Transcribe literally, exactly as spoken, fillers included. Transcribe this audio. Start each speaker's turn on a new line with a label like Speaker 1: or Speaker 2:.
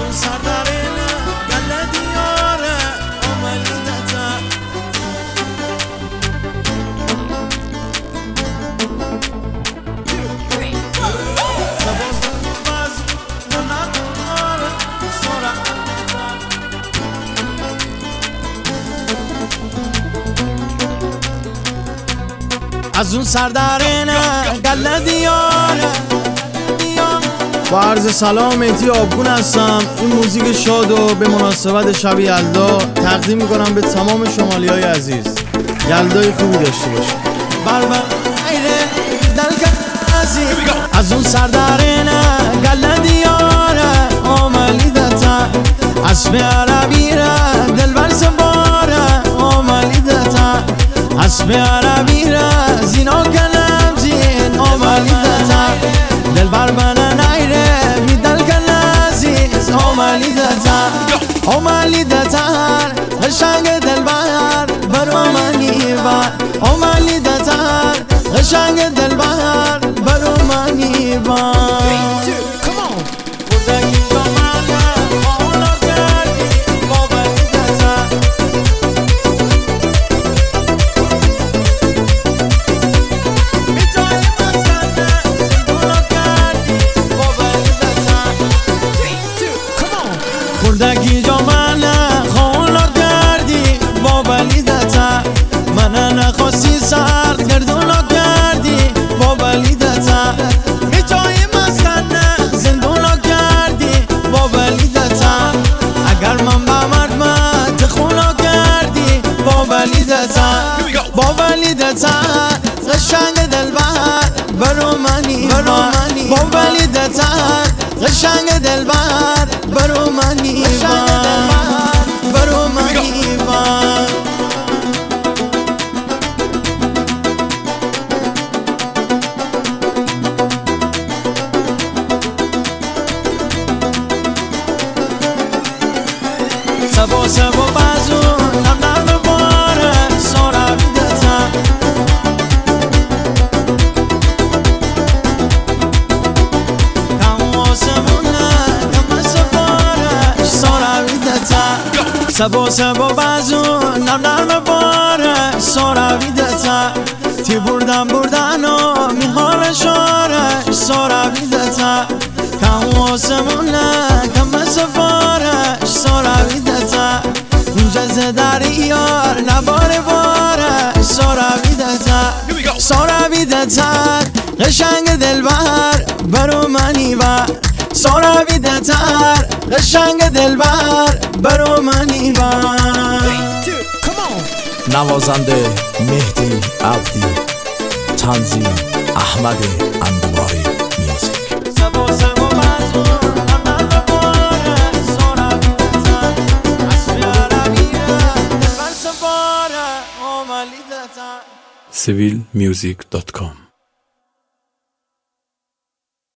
Speaker 1: اون سردارینه گله دیاره آملی دتا از اون سردارینه گله دیاره. با عرض سلام مهدی آبگون هستم. این موزیک شادو به مناسبت شب یلدا تقدیم میکنم به تمام شمالی های عزیز. یلدای خوبی داشته باشید. بربر ایره دلگه عزیز از اون سردارینه گله دیاره آملی دتا اسم عربی را دلبر سباره آملی دتا اسم عربی را زینا کلم زین آملی دتا دلبر من نیره میدل کن عزیز آملی دتا آملی دتا قشنگ دلبر برو منی بر آملی دتا قشنگ دلبر برو منی بر خوردگی جا من خواهلا کردی با بلیدتا من نخواستی سرد گردولا کردی با بلیدتا به جای مسخنه زندولا کردی با بلیدتا اگر من با مرد تخولا کردی با بلیدتا با بلیدتا قشنگ دلبر برو منی برو منی با بلیدتا قشنگ دلبر برو منی برو منی بر سبا سبا بازو نم نم باره سارا بیدتا کم آسمونه کم سفاره سارا بیدتا سبا سبا بازو نم نم باره سارا بیدتا تی بردن بردن و میخوام شاره سارا بیدتا کم آسمونه کم سفاره سارا بیدتا اینجا دریار نباره باره سارا بیدتا سارا بیدتا قشنگ دلبر برو منی بر سارا بیدتا قشنگ دلبر برو منی بر
Speaker 2: نوازنده مهدی عبدی، تنظیم احمد اندواری میوزیک.
Speaker 1: سبا سبا بازو نم باره سارا بیدتا اسم عربیه دلبر سفاره آملی دتا
Speaker 2: سیویل میوزیک دات کام